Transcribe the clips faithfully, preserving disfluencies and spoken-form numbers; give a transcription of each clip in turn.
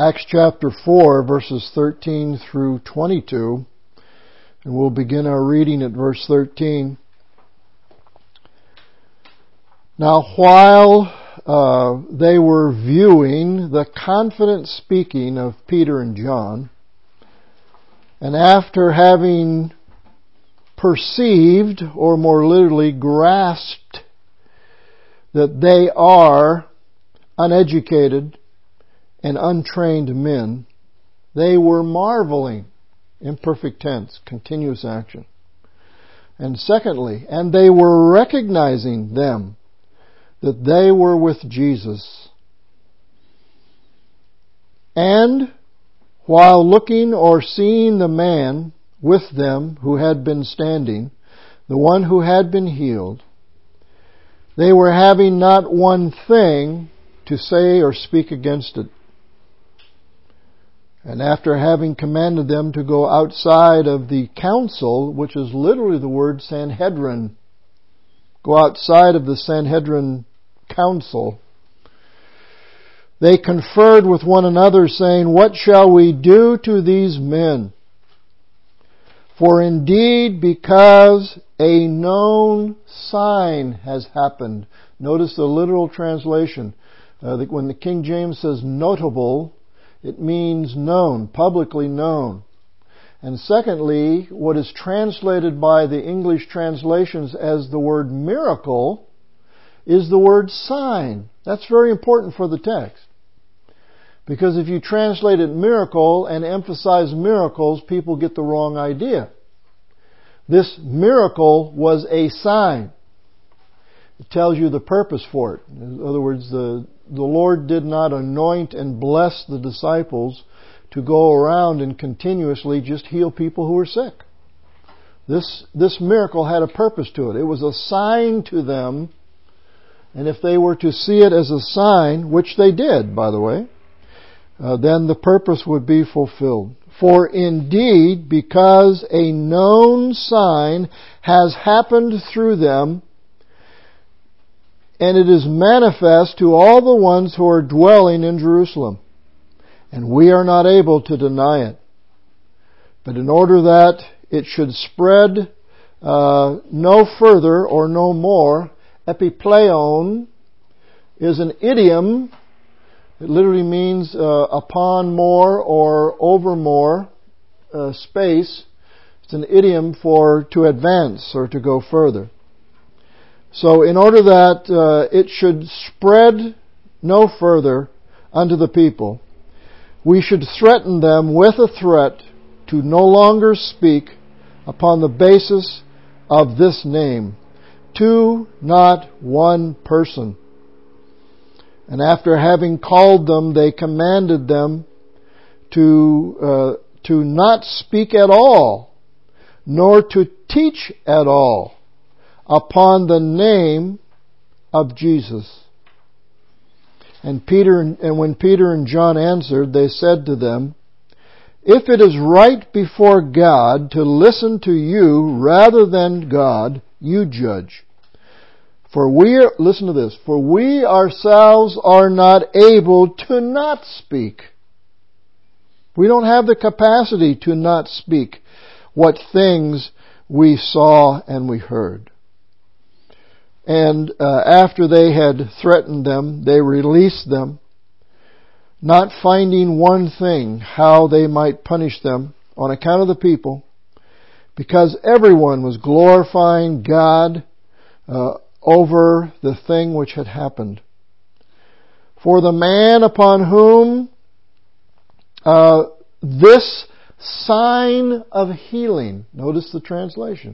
Acts chapter four, verses thirteen through twenty-two. And we'll begin our reading at verse thirteen. Now, while uh, they were viewing the confident speaking of Peter and John, and after having perceived, or more literally grasped, that they are uneducated and untrained men, they were marveling, imperfect tense, continuous action. And secondly, and they were recognizing them, that they were with Jesus. And while looking or seeing the man with them who had been standing, the one who had been healed, they were having not one thing to say or speak against it. And after having commanded them to go outside of the council, which is literally the word Sanhedrin, go outside of the Sanhedrin council, they conferred with one another, saying, "What shall we do to these men? For indeed, because a known sign has happened." Notice the literal translation. Uh, when the King James says notable, it means known, publicly known. And secondly, what is translated by the English translations as the word miracle is the word sign. That's very important for the text. Because if you translate it miracle and emphasize miracles, people get the wrong idea. This miracle was a sign. It tells you the purpose for it. In other words, the, the Lord did not anoint and bless the disciples to go around and continuously just heal people who were sick. This, this miracle had a purpose to it. It was a sign to them, and if they were to see it as a sign, which they did, by the way, uh, then the purpose would be fulfilled. For indeed, because a known sign has happened through them, and it is manifest to all the ones who are dwelling in Jerusalem, and we are not able to deny it. But in order that it should spread uh, no further or no more, epipleon is an idiom. It literally means uh, upon more or over more uh, space. It's an idiom for to advance or to go further. So in order that uh, it should spread no further unto the people, we should threaten them with a threat to no longer speak upon the basis of this name, to not one person. And after having called them, they commanded them to uh, to not speak at all, nor to teach at all, upon the name of Jesus. And Peter and when Peter and John answered, they said to them, "If it is right before God to listen to you rather than God, you judge. For we are," listen to this, "for we ourselves are not able to not speak." We don't have the capacity to not speak what things we saw and we heard. And uh, after they had threatened them, they released them, not finding one thing how they might punish them on account of the people, because everyone was glorifying God uh, over the thing which had happened. For the man upon whom uh, this sign of healing, notice the translation,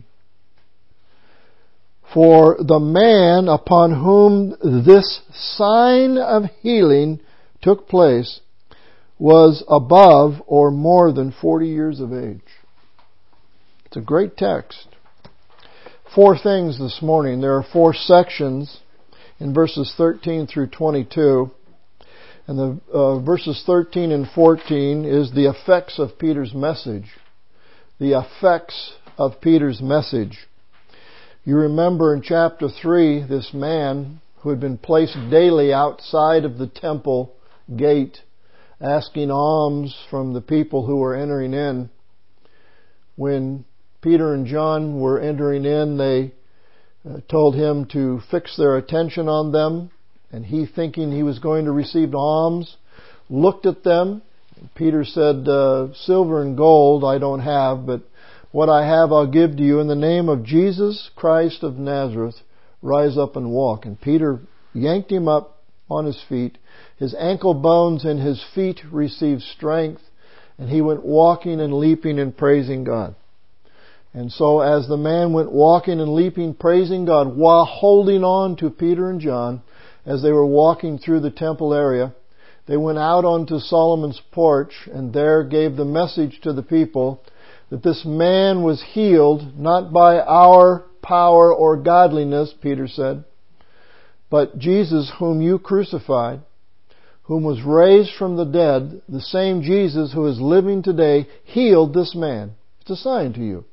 for the man upon whom this sign of healing took place was above or more than forty years of age. It's a great text. Four things this morning. There are four sections in verses thirteen through twenty-two. And the uh, verses thirteen and fourteen is the effects of Peter's message. The effects of Peter's message. You remember in chapter three, this man who had been placed daily outside of the temple gate asking alms from the people who were entering in. When Peter and John were entering in, they uh, told him to fix their attention on them, and he, thinking he was going to receive alms, looked at them. Peter said, uh, silver and gold I don't have, but what I have I'll give to you. In the name of Jesus Christ of Nazareth, rise up and walk. And Peter yanked him up on his feet. His ankle bones and his feet received strength, and he went walking and leaping and praising God. And so as the man went walking and leaping, praising God, while holding on to Peter and John, as they were walking through the temple area, they went out onto Solomon's porch and there gave the message to the people that this man was healed, not by our power or godliness, Peter said, but Jesus whom you crucified, whom was raised from the dead, the same Jesus who is living today, healed this man. It's a sign to you.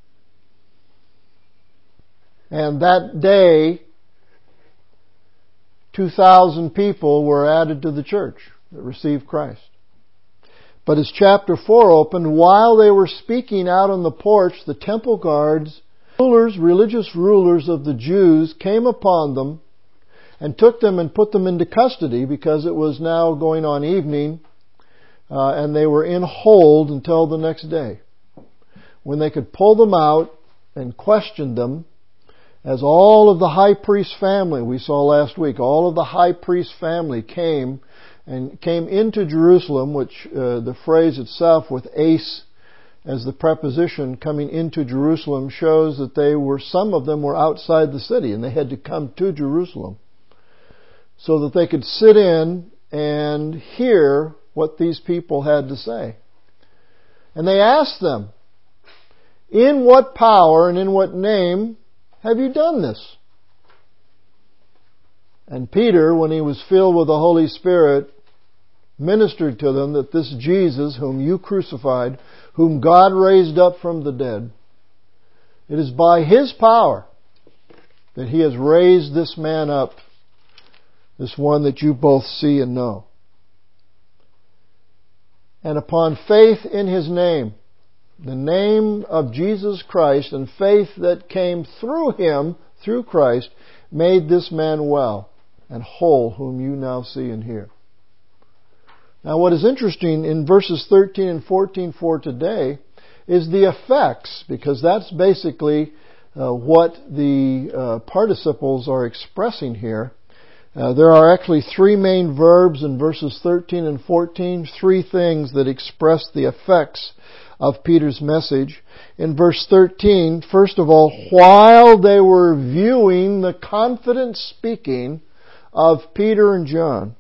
And that day, two thousand people were added to the church that received Christ. But as chapter four opened, while they were speaking out on the porch, the temple guards, rulers, religious rulers of the Jews, came upon them and took them and put them into custody, because it was now going on evening, uh, and they were in hold until the next day, when they could pull them out and question them. As all of the high priest family, we saw last week, all of the high priest family came and came into Jerusalem, which uh, the phrase itself with ace as the preposition, coming into Jerusalem, shows that they were, some of them were outside the city and they had to come to Jerusalem so that they could sit in and hear what these people had to say. And they asked them, in what power and in what name have you done this? And Peter, when he was filled with the Holy Spirit, ministered to them that this Jesus, whom you crucified, whom God raised up from the dead, it is by His power that He has raised this man up, this one that you both see and know. And upon faith in His name, the name of Jesus Christ, and faith that came through Him, through Christ, made this man well and whole, whom you now see and hear. Now what is interesting in verses thirteen and fourteen for today is the effects, because that's basically uh, what the uh, participles are expressing here. Uh, there are actually three main verbs in verses thirteen and fourteen, three things that express the effects of Peter's message. In verse thirteen, first of all, while they were viewing the confident speaking of Peter and John,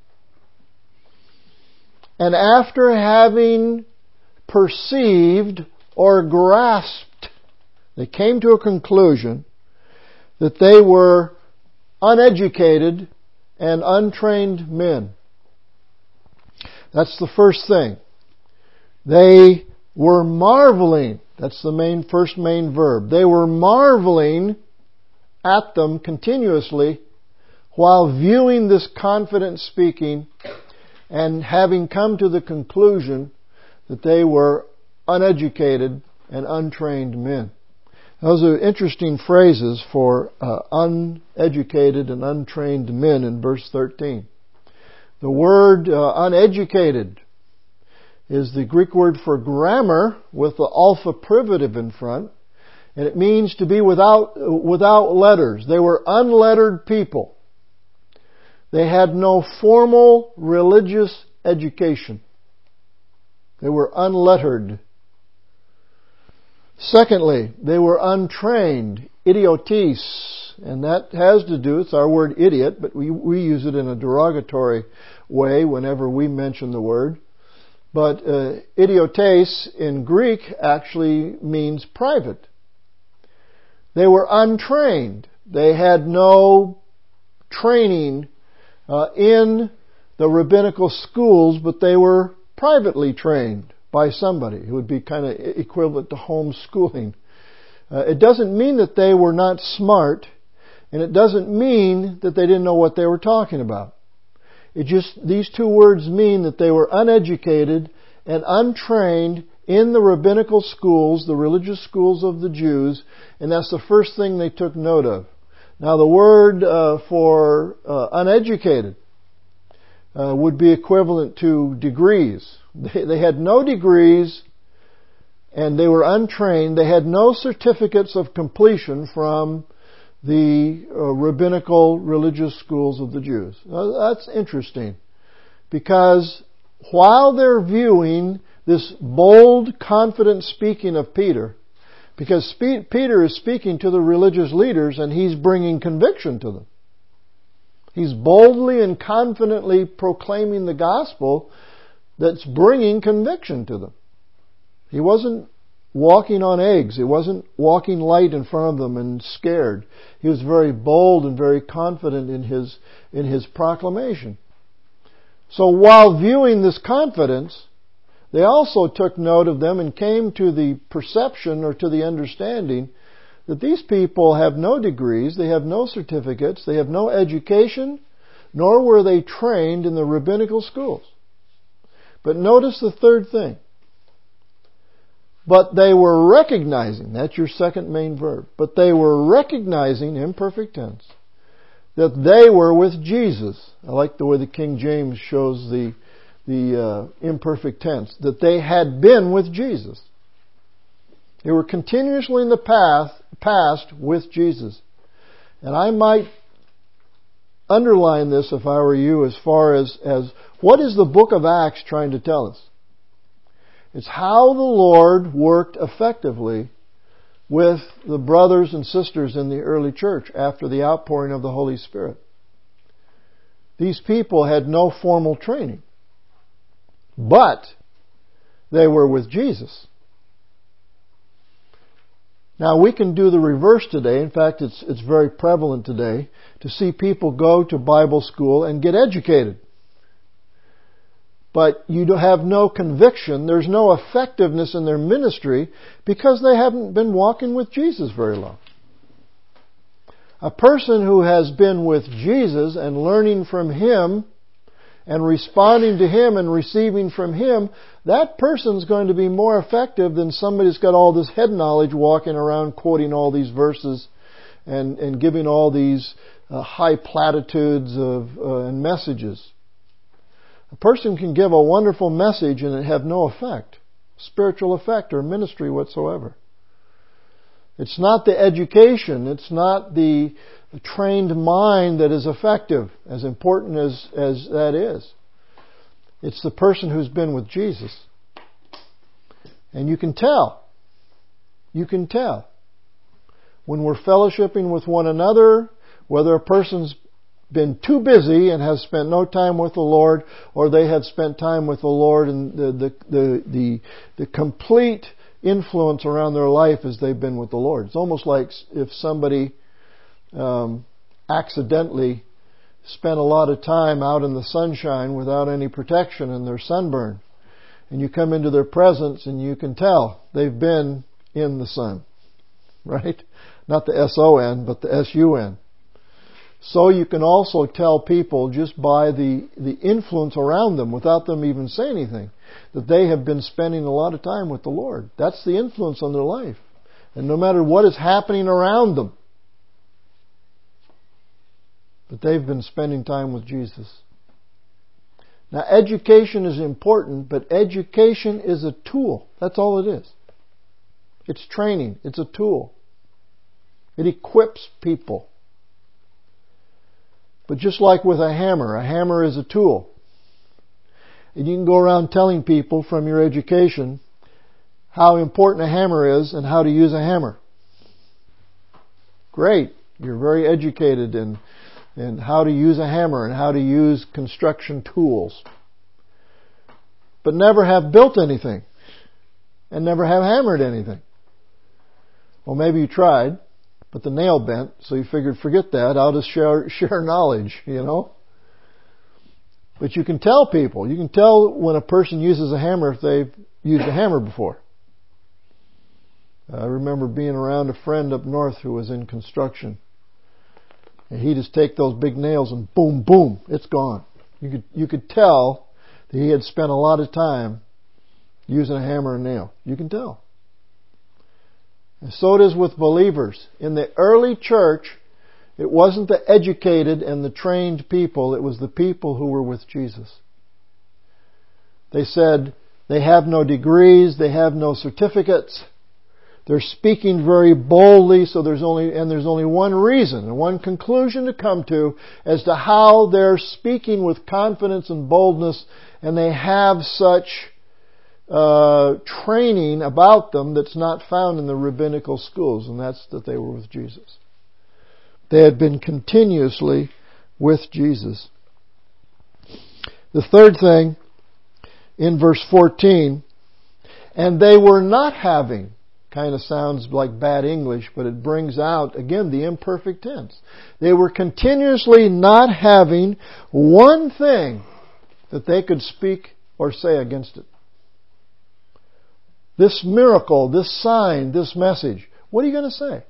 and after having perceived or grasped, they came to a conclusion that they were uneducated and untrained men. That's the first thing. They were marveling. That's the main, first main verb. They were marveling at them continuously while viewing this confident speaking and having come to the conclusion that they were uneducated and untrained men. Those are interesting phrases for uh, uneducated and untrained men in verse thirteen. The word uh, uneducated is the Greek word for grammar with the alpha privative in front, and it means to be without without letters. They were unlettered people. They had no formal religious education. They were unlettered. Secondly, they were untrained, idiotes, and that has to do, it's our word idiot, but we, we use it in a derogatory way whenever we mention the word. But uh, idiotes in Greek actually means private. They were untrained. They had no training uh, in the rabbinical schools, but they were privately trained by somebody who would be kind of equivalent to homeschooling. Uh, it doesn't mean that they were not smart, and it doesn't mean that they didn't know what they were talking about. It just, these two words mean that they were uneducated and untrained in the rabbinical schools, the religious schools of the Jews, and that's the first thing they took note of. Now the word uh, for uh, uneducated uh, would be equivalent to degrees. They, they had no degrees and they were untrained. They had no certificates of completion from the uh, rabbinical religious schools of the Jews. Now, that's interesting because while they're viewing this bold, confident speaking of Peter, because Peter is speaking to the religious leaders and he's bringing conviction to them. He's boldly and confidently proclaiming the gospel that's bringing conviction to them. He wasn't walking on eggs. He wasn't walking light in front of them and scared. He was very bold and very confident in his, in his proclamation. So while viewing this confidence, they also took note of them and came to the perception or to the understanding that these people have no degrees, they have no certificates, they have no education, nor were they trained in the rabbinical schools. But notice the third thing. But they were recognizing, that's your second main verb, but they were recognizing, imperfect tense, that they were with Jesus. I like the way the King James shows the the uh, imperfect tense, that they had been with Jesus. They were continuously in the path, past with Jesus. And I might underline this if I were you as far as, as what is the book of Acts trying to tell us? It's how the Lord worked effectively with the brothers and sisters in the early church after the outpouring of the Holy Spirit. These people had no formal training. But they were with Jesus. Now we can do the reverse today. In fact, it's it's very prevalent today to see people go to Bible school and get educated. But you have no conviction, there's no effectiveness in their ministry because they haven't been walking with Jesus very long. A person who has been with Jesus and learning from Him and responding to Him and receiving from Him, that person's going to be more effective than somebody who's got all this head knowledge walking around quoting all these verses and, and giving all these uh, high platitudes of uh, and messages. A person can give a wonderful message and it have no effect, spiritual effect or ministry whatsoever. It's not the education, it's not the trained mind that is effective, as important as, as that is. It's the person who's been with Jesus. And you can tell. You can tell. When we're fellowshipping with one another, whether a person's been too busy and has spent no time with the Lord, or they have spent time with the Lord and the, the, the, the, the complete influence around their life as they've been with the Lord. It's almost like if somebody um, accidentally spent a lot of time out in the sunshine without any protection and they're sunburned. And you come into their presence and you can tell they've been in the sun. Right? Not the S O N, but the S U N. So you can also tell people just by the, the influence around them without them even saying anything that they have been spending a lot of time with the Lord. That's the influence on their life. And no matter what is happening around them, that they've been spending time with Jesus. Now education is important, but education is a tool. That's all it is. It's training. It's a tool. It equips people. But just like with a hammer, a hammer is a tool. And you can go around telling people from your education how important a hammer is and how to use a hammer. Great. You're very educated in, in how to use a hammer and how to use construction tools. But never have built anything. And never have hammered anything. Well, maybe you tried, but the nail bent, so you figured, forget that, I'll just share, share knowledge, you know. But you can tell people, you can tell when a person uses a hammer if they've used a hammer before. I remember being around a friend up north who was in construction. And he'd just take those big nails and boom, boom, it's gone. You could, you could tell that he had spent a lot of time using a hammer and nail. You can tell. And so it is with believers. In the early church, it wasn't the educated and the trained people, it was the people who were with Jesus. They said they have no degrees, they have no certificates. They're speaking very boldly, so there's only, and there's only one reason and one conclusion to come to as to how they're speaking with confidence and boldness, and they have such uh, training about them that's not found in the rabbinical schools, and that's that they were with Jesus. They had been continuously with Jesus. The third thing, in verse fourteen, and they were not having, kind of sounds like bad English, but it brings out, again, the imperfect tense. They were continuously not having one thing that they could speak or say against it. This miracle, this sign, this message, what are you going to say?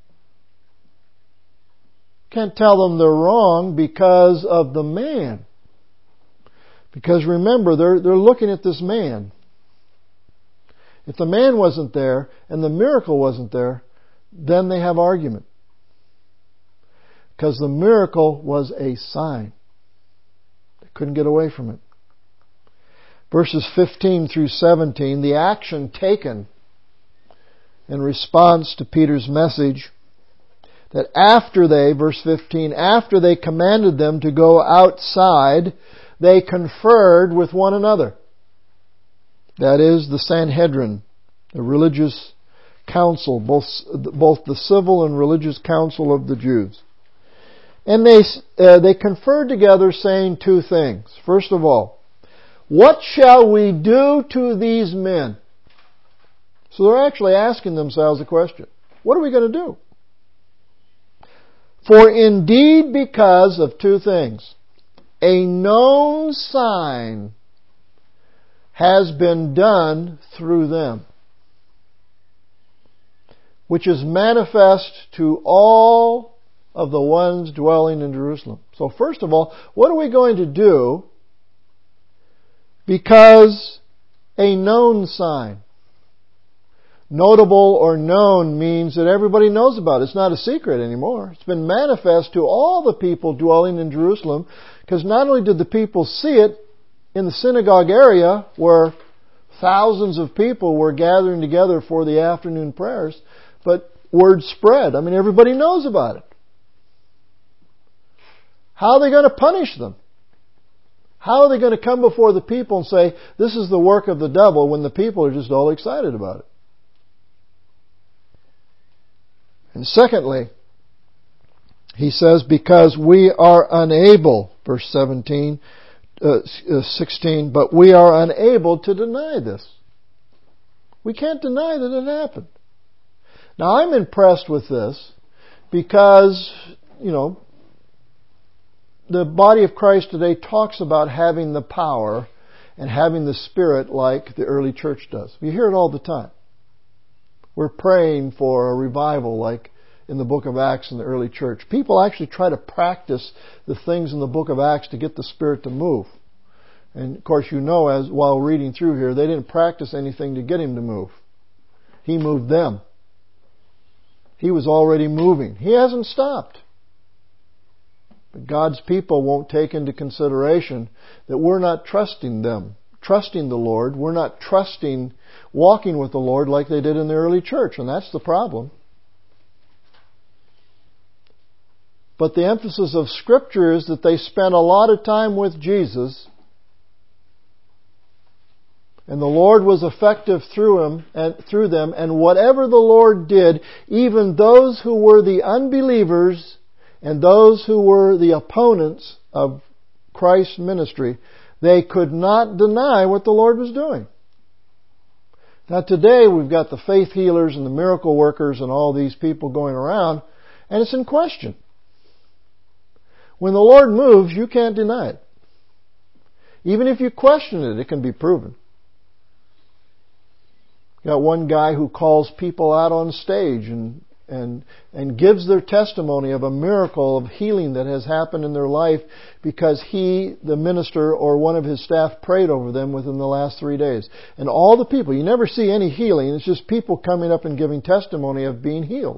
Can't tell them they're wrong because of the man. Because remember, they're, they're looking at this man. If the man wasn't there and the miracle wasn't there, then they have argument. Because the miracle was a sign. They couldn't get away from it. Verses fifteen through seventeen, the action taken in response to Peter's message, that after they, verse fifteen, after they commanded them to go outside, they conferred with one another. That is the Sanhedrin, the religious council, both, both the civil and religious council of the Jews. And they, uh, they conferred together saying two things. First of all, what shall we do to these men? So they're actually asking themselves a question. What are we going to do? For indeed, because of two things, a known sign has been done through them, which is manifest to all of the ones dwelling in Jerusalem. So first of all, what are we going to do? Because a known sign. Notable or known means that everybody knows about it. It's not a secret anymore. It's been manifest to all the people dwelling in Jerusalem, because not only did the people see it in the synagogue area where thousands of people were gathering together for the afternoon prayers, but word spread. I mean, everybody knows about it. How are they going to punish them? How are they going to come before the people and say, this is the work of the devil, when the people are just all excited about it? And secondly, he says, because we are unable, verse seventeen, uh, sixteen, but we are unable to deny this. We can't deny that it happened. Now I'm impressed with this because, you know, the body of Christ today talks about having the power and having the Spirit like the early church does. You hear it all the time. We're praying for a revival like in the book of Acts in the early church. People actually try to practice the things in the book of Acts to get the Spirit to move. And of course you know, as while reading through here, they didn't practice anything to get Him to move. He moved them. He was already moving. He hasn't stopped. But God's people won't take into consideration that we're not trusting them, trusting the Lord. We're not trusting, walking with the Lord like they did in the early church, and that's the problem. But the emphasis of Scripture is that they spent a lot of time with Jesus, and the Lord was effective through him and through them, and whatever the Lord did, even those who were the unbelievers and those who were the opponents of Christ's ministry, they could not deny what the Lord was doing. Now today we've got the faith healers and the miracle workers and all these people going around, and it's in question. When the Lord moves, you can't deny it. Even if you question it, it can be proven. You got one guy who calls people out on stage and and and gives their testimony of a miracle of healing that has happened in their life because he, the minister, or one of his staff prayed over them within the last three days. And all the people, you never see any healing, it's just people coming up and giving testimony of being healed.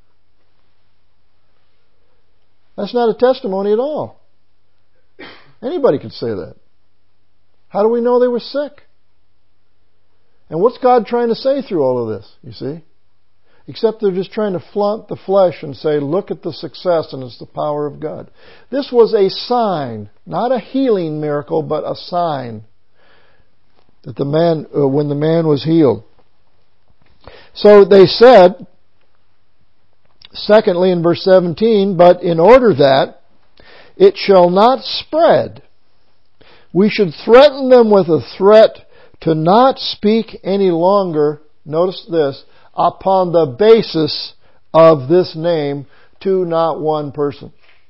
That's not a testimony at all. Anybody could say that. How do we know they were sick? And what's God trying to say through all of this, you see? Except they're just trying to flaunt the flesh and say, look at the success and it's the power of God. This was a sign, not a healing miracle, but a sign that the man, uh, when the man was healed. So they said, secondly in verse seventeen, but in order that it shall not spread, we should threaten them with a threat to not speak any longer, notice this, upon the basis of this name to not one person.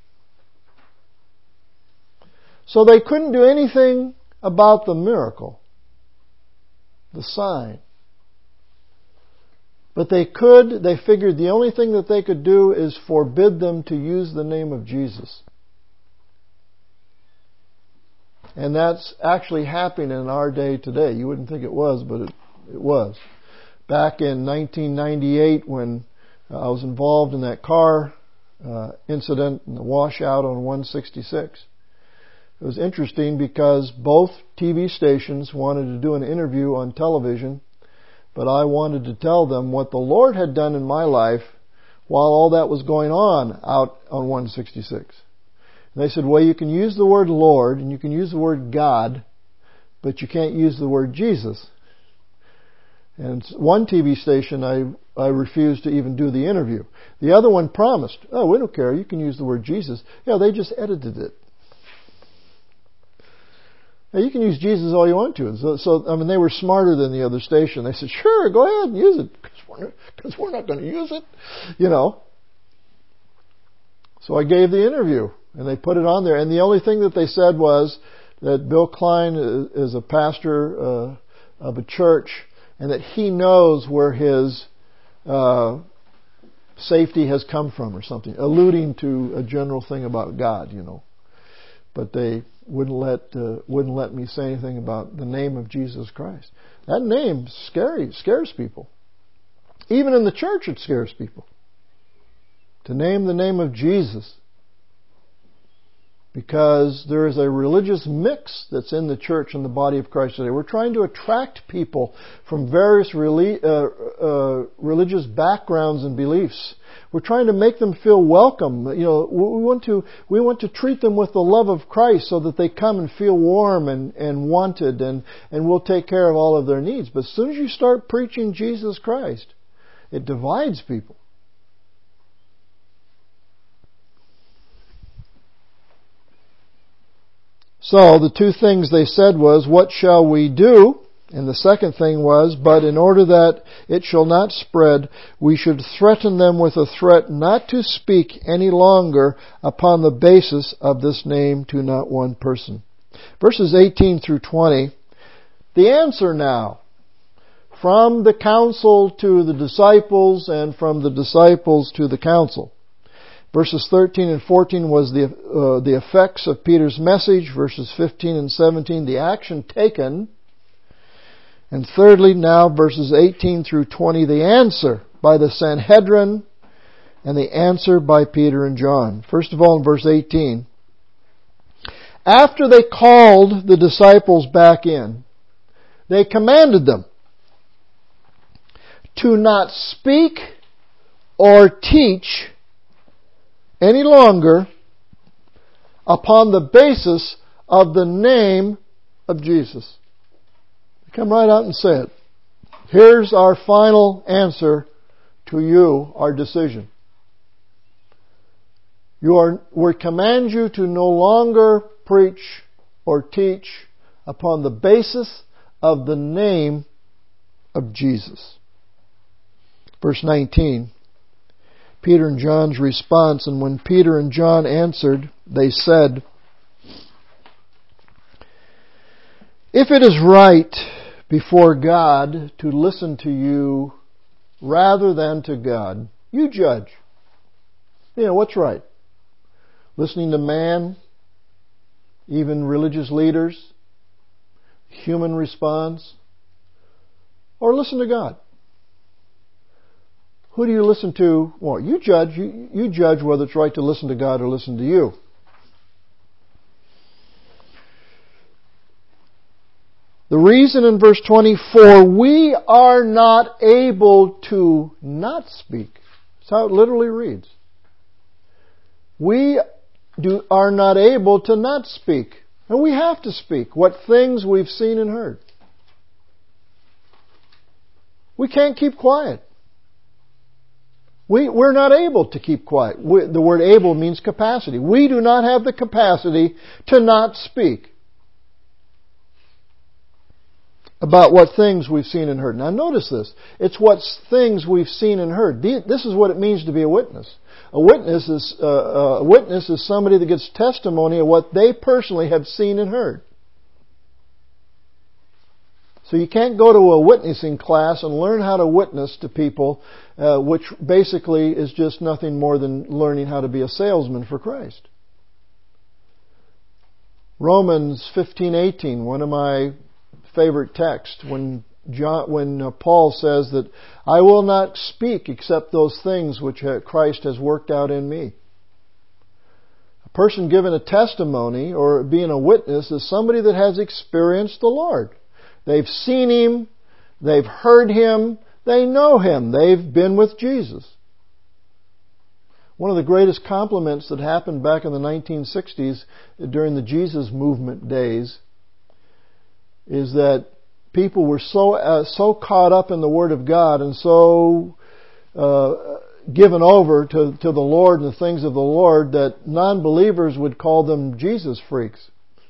So they couldn't do anything about the miracle, the sign. But they could, they figured the only thing that they could do is forbid them to use the name of Jesus. And that's actually happening in our day today. You wouldn't think it was, but it, it was. Back in nineteen ninety-eight, when I was involved in that car uh, incident and the washout on one sixty-six, it was interesting because both T V stations wanted to do an interview on television, but I wanted to tell them what the Lord had done in my life while all that was going on out on one sixty-six. And they said, well, you can use the word Lord and you can use the word God, but you can't use the word Jesus. And one T V station, I, I refused to even do the interview. The other one promised, oh, we don't care, you can use the word Jesus. Yeah, they just edited it. Now, you can use Jesus all you want to. So, so, I mean, they were smarter than the other station. They said, sure, go ahead and use it, because we're, because we're not going to use it, you know. So I gave the interview, and they put it on there. And the only thing that they said was that Bill Klein is a pastor uh, of a church, and that he knows where his uh, safety has come from or something, alluding to a general thing about God, you know. But they wouldn't let uh, wouldn't let me say anything about the name of Jesus Christ. That name scary scares people. Even in the church, it scares people. To name the name of Jesus. Because there is a religious mix that's in the church and the body of Christ today. We're trying to attract people from various reli- uh, uh, religious backgrounds and beliefs. We're trying to make them feel welcome. You know, we want to we want to treat them with the love of Christ so that they come and feel warm and, and wanted, and, and we'll take care of all of their needs. But as soon as you start preaching Jesus Christ, it divides people. So the two things they said was, what shall we do? And the second thing was, but in order that it shall not spread, we should threaten them with a threat not to speak any longer upon the basis of this name to not one person. Verses eighteen through twenty, the answer now. From the council to the disciples and from the disciples to the council. Verses thirteen and fourteen was the uh, the effects of Peter's message. Verses fifteen and seventeen, the action taken. And thirdly, now verses eighteen through twenty, the answer by the Sanhedrin and the answer by Peter and John. First of all, in verse eighteen, after they called the disciples back in, they commanded them to not speak or teach any longer upon the basis of the name of Jesus. Come right out and say it. Here's our final answer to you, our decision. You are, we command you to no longer preach or teach upon the basis of the name of Jesus. Verse nineteen. Peter and John's response, and when Peter and John answered, they said, if it is right before God to listen to you rather than to God, You judge. You know, what's right? Listening to man, even religious leaders, human response, or listen to God? Who do you listen to more? You judge. You, you judge whether it's right to listen to God or listen to you. The reason in verse twenty-four, we are not able to not speak. That's how it literally reads. We do, are not able to not speak. And we have to speak what things we've seen and heard. We can't keep quiet. We, we're not able to keep quiet. We, the word able means capacity. We do not have the capacity to not speak about what things we've seen and heard. Now notice this. It's what things we've seen and heard. This is what it means to be a witness. A witness is, uh, a witness is somebody that gives testimony of what they personally have seen and heard. So you can't go to a witnessing class and learn how to witness to people, uh, which basically is just nothing more than learning how to be a salesman for Christ. Romans fifteen eighteen, one of my favorite texts, when John, when uh, Paul says that I will not speak except those things which Christ has worked out in me. A person giving a testimony or being a witness is somebody that has experienced the Lord. They've seen Him, they've heard Him, they know Him, they've been with Jesus. One of the greatest compliments that happened back in the nineteen sixties during the Jesus movement days is that people were so uh, so caught up in the Word of God and so uh, given over to, to the Lord and the things of the Lord that non-believers would call them Jesus freaks.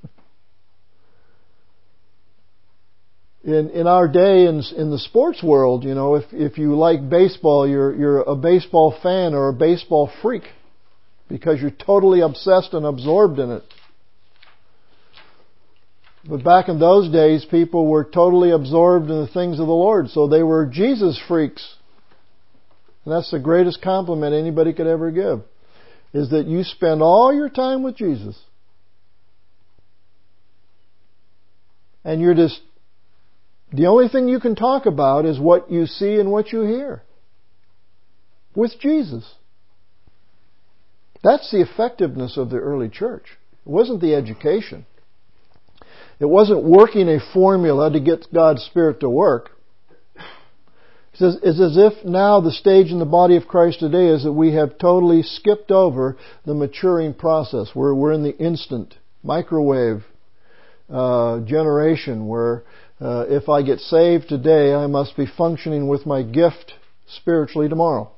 In in our day, in in the sports world, you know, if if you like baseball, you're you're a baseball fan or a baseball freak because you're totally obsessed and absorbed in it. But back in those days, people were totally absorbed in the things of the Lord, so they were Jesus freaks. And that's the greatest compliment anybody could ever give, is that you spend all your time with Jesus. And you're just, the only thing you can talk about is what you see and what you hear. With Jesus. That's the effectiveness of the early church. It wasn't the education. It wasn't working a formula to get God's Spirit to work. It says, it's as if now the stage in the body of Christ today is that we have totally skipped over the maturing process, where we're in the instant microwave uh, generation, where uh, if I get saved today, I must be functioning with my gift spiritually tomorrow.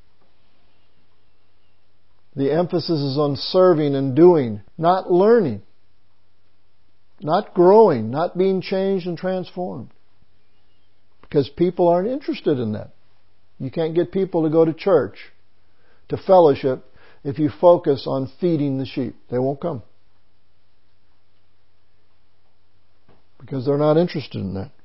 The emphasis is on serving and doing, not learning. Not growing, not being changed and transformed. Because people aren't interested in that. You can't get people to go to church, to fellowship, if you focus on feeding the sheep. They won't come. Because they're not interested in that.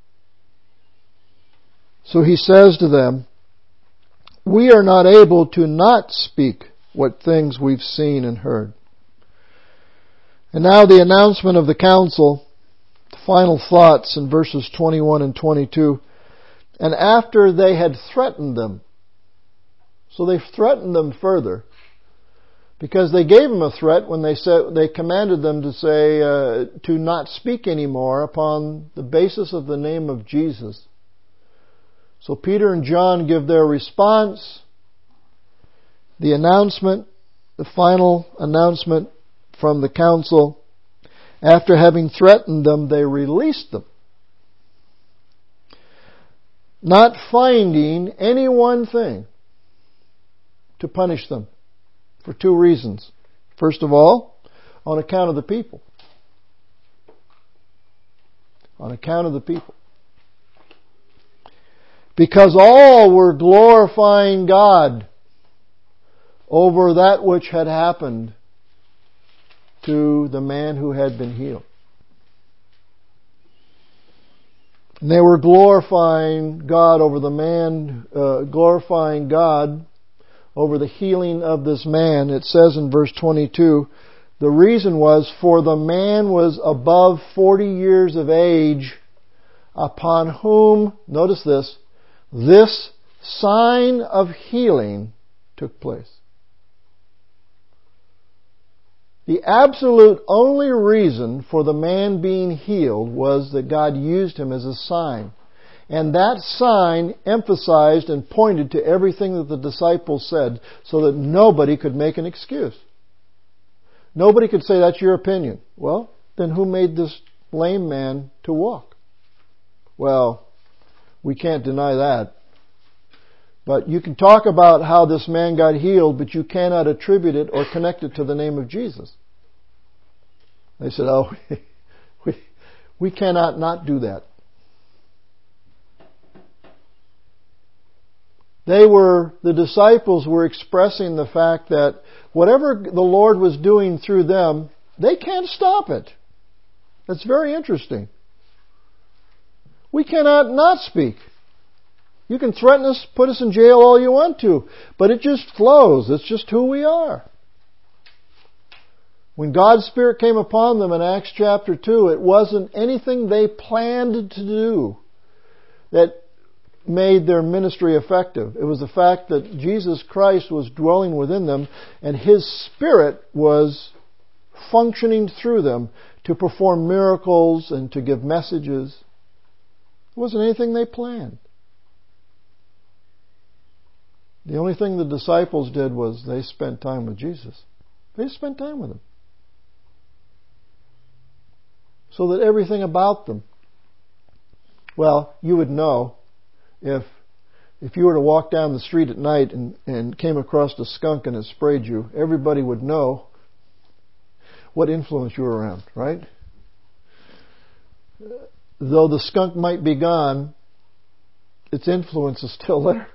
So he says to them, we are not able to not speak what things we've seen and heard. And now the announcement of the council, the final thoughts in verses twenty-one and twenty-two. And after they had threatened them, so they threatened them further, because they gave them a threat when they said they commanded them to say uh, to not speak anymore upon the basis of the name of Jesus. So Peter and John give their response, the announcement, the final announcement from the council. After having threatened them, they released them, not finding any one thing to punish them, for two reasons. First of all, on account of the people. On account of the people. Because all were glorifying God over that which had happened to the man who had been healed. And they were glorifying God over the man, uh, glorifying God over the healing of this man. It says in verse twenty-two, the reason was, for the man was above forty years of age, upon whom, notice this, this sign of healing took place. The absolute only reason for the man being healed was that God used him as a sign. And that sign emphasized and pointed to everything that the disciples said, so that nobody could make an excuse. Nobody could say, that's your opinion. Well, then who made this lame man to walk? Well, we can't deny that. But you can talk about how this man got healed, but you cannot attribute it or connect it to the name of Jesus. They said, oh, we, we cannot not do that. They were, the disciples were expressing the fact that whatever the Lord was doing through them, they can't stop it. That's very interesting. We cannot not speak. You can threaten us, put us in jail all you want to, but it just flows. It's just who we are. When God's Spirit came upon them in Acts chapter two, it wasn't anything they planned to do that made their ministry effective. It was the fact that Jesus Christ was dwelling within them and His Spirit was functioning through them to perform miracles and to give messages. It wasn't anything they planned. The only thing the disciples did was they spent time with Jesus. They spent time with Him. So that everything about them, well, you would know if if you were to walk down the street at night and, and came across a skunk and it sprayed you, everybody would know what influence you were around, right? Though the skunk might be gone, its influence is still there.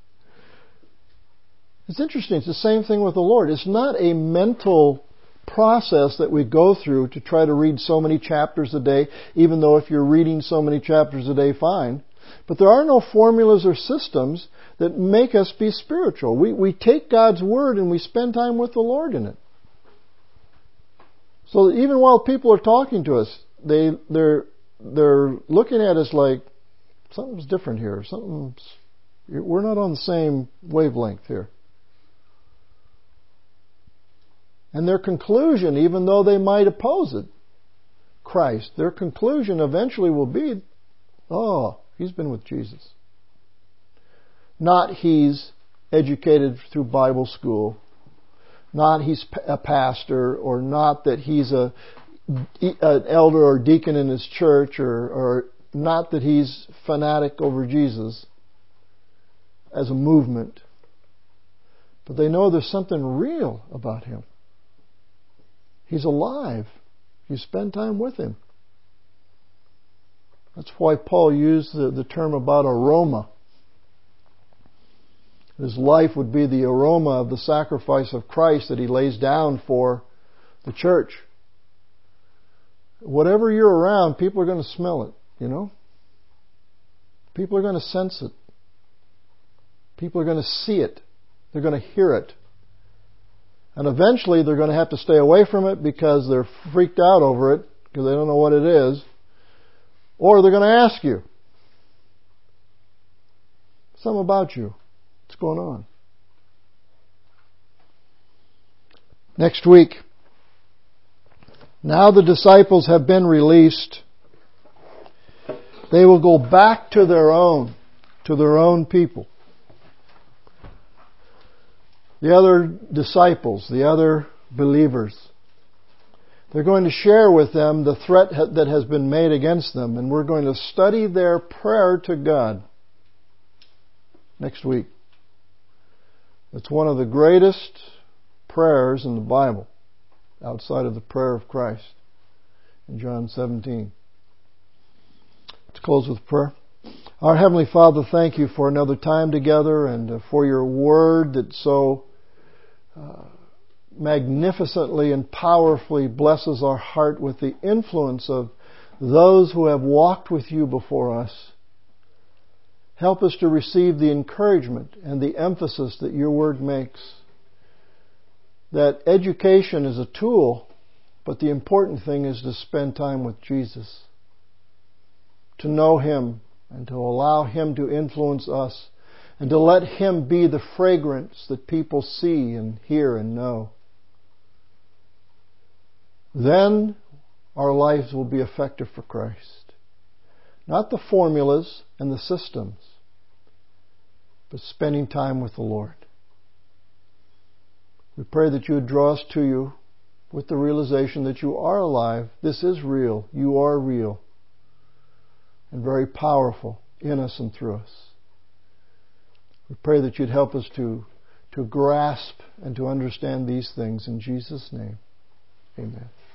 It's interesting. It's the same thing with the Lord. It's not a mental process that we go through to try to read so many chapters a day, even though if you're reading so many chapters a day, fine. But there are no formulas or systems that make us be spiritual. We we take God's Word and we spend time with the Lord in it. So that even while people are talking to us, they they're they're looking at us like something's different here. Something's we're not on the same wavelength here. And their conclusion, even though they might oppose it, Christ, their conclusion eventually will be, oh, he's been with Jesus. Not he's educated through Bible school. Not he's a pastor, or not that he's a an elder or deacon in his church, or, or not that he's fanatic over Jesus as a movement. But they know there's something real about him. He's alive. You spend time with him. That's why Paul used the, the term about aroma. His life would be the aroma of the sacrifice of Christ that he lays down for the church. Whatever you're around, people are going to smell it, you know? People are going to sense it. People are going to see it. They're going to hear it. And eventually they're going to have to stay away from it because they're freaked out over it, because they don't know what it is. Or they're going to ask you, something about you. What's going on? Next week, now the disciples have been released. They will go back to their own, to their own people. The other disciples, the other believers. They're going to share with them the threat that has been made against them, and we're going to study their prayer to God next week. It's one of the greatest prayers in the Bible, outside of the prayer of Christ in John seventeen. Let's close with prayer. Our Heavenly Father, thank you for another time together and for your Word that so uh, magnificently and powerfully blesses our heart with the influence of those who have walked with you before us, Help us to receive the encouragement and the emphasis that your word makes. That education is a tool, but the important thing is to spend time with Jesus. To know Him and to allow Him to influence us and to let Him be the fragrance that people see and hear and know. Then our lives will be effective for Christ. Not the formulas and the systems, but spending time with the Lord. We pray that you would draw us to you with the realization that you are alive. This is real. You are real and very powerful in us and through us. We pray that you'd help us to, to grasp and to understand these things in Jesus' name. Amen.